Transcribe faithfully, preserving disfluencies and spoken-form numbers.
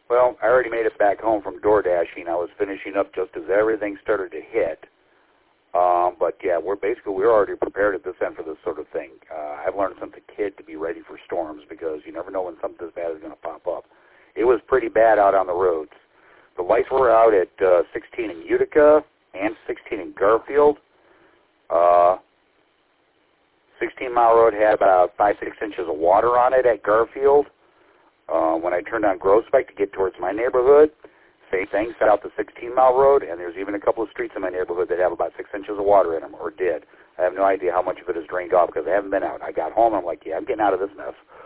Well, I already made it back home from door dashing. I was finishing up just as everything started to hit. Um, but, yeah, we're basically we're already prepared at this end for this sort of thing. Uh, I've learned since a kid to be ready for storms because you never know when something this bad is going to pop up. It was pretty bad out on the roads. The lights were out at uh, sixteen in Utica and sixteen in Garfield. Uh, sixteen Mile Road had about five, six inches of water on it at Garfield. Uh, when I turned on Groesbeck to get towards my neighborhood, same thing, set out to sixteen Mile Road, and there's even a couple of streets in my neighborhood that have about six inches of water in them, or did. I have no idea how much of it is drained off because I haven't been out. I got home, and I'm like, yeah, I'm getting out of this mess.